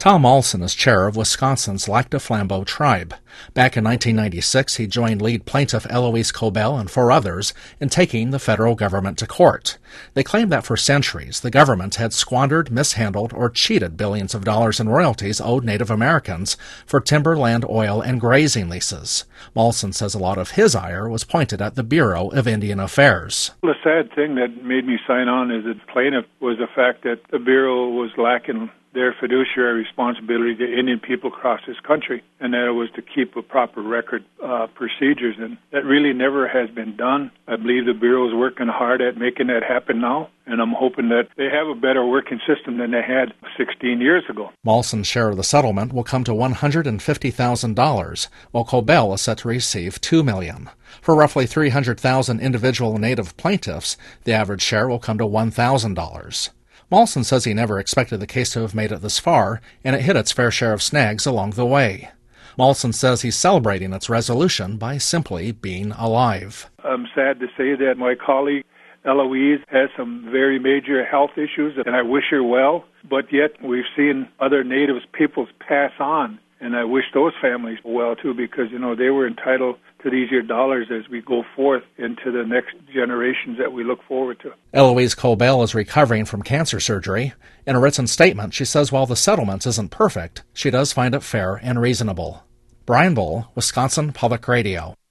Tom Olson is chair of Wisconsin's Lac du Flambeau tribe. Back in 1996, he joined lead plaintiff Eloise Cobell and 4 others in taking the federal government to court. They claimed that for centuries, the government had squandered, mishandled, or cheated billions of dollars in royalties owed Native Americans for timber, land, oil, and grazing leases. Molson says a lot of his ire was pointed at the Bureau of Indian Affairs. The sad thing that made me sign on as a plaintiff was the fact that the Bureau was lacking their fiduciary responsibility to Indian people across this country, and that it was to keep a proper record procedures, and that really never has been done. I believe the Bureau is working hard at making that happen now, and I'm hoping that they have a better working system than they had 16 years ago. Molson's share of the settlement will come to $150,000, while Cobell is set to receive $2 million. For roughly 300,000 individual Native plaintiffs, the average share will come to $1,000. Molson says he never expected the case to have made it this far, and it hit its fair share of snags along the way. Molson says he's celebrating its resolution by simply being alive. I'm sad to say that my colleague Eloise has some very major health issues, and I wish her well, but yet we've seen other Native peoples pass on, and I wish those families well too, because, they were entitled to these year dollars as we go forth into the next generations that we look forward to. Eloise Cobell is recovering from cancer surgery. In a written statement, she says while the settlement isn't perfect, she does find it fair and reasonable. Brian Bull, Wisconsin Public Radio.